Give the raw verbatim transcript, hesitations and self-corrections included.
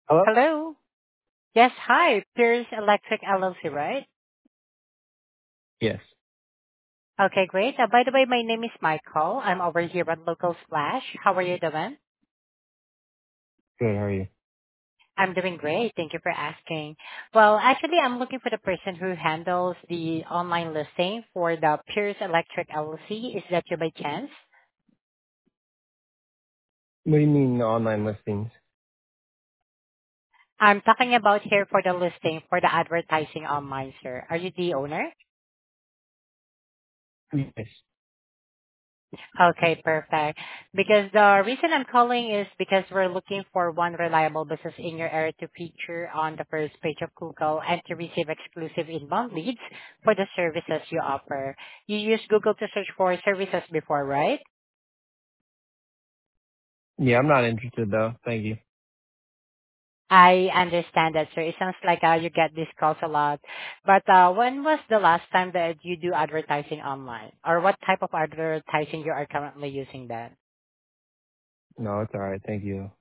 Hello? Hello. Yes, hi. Pierce Electric L L C, right? Yes. Okay, great. Uh, by the way, my name is Michael. I'm over here at Local Splash. How are you doing? Good. How are you? I'm doing great. Thank you for asking. Well, actually, I'm looking for the person who handles the online listing for the Pierce Electric L L C. Is that you by chance? What do you mean online listings? I'm talking about here for the listing for the advertising online, sir. Are you the owner? Yes. Okay, perfect. Because the reason I'm calling is because we're looking for one reliable business in your area to feature on the first page of Google and to receive exclusive inbound leads for the services you offer. You use Google to search for services before, right? Yeah, I'm not interested though. Thank you. I understand that, sir. It sounds like uh, you get these calls a lot. But uh, when was the last time that you do advertising online? Or what type of advertising you are currently using then? No, it's all right. Thank you.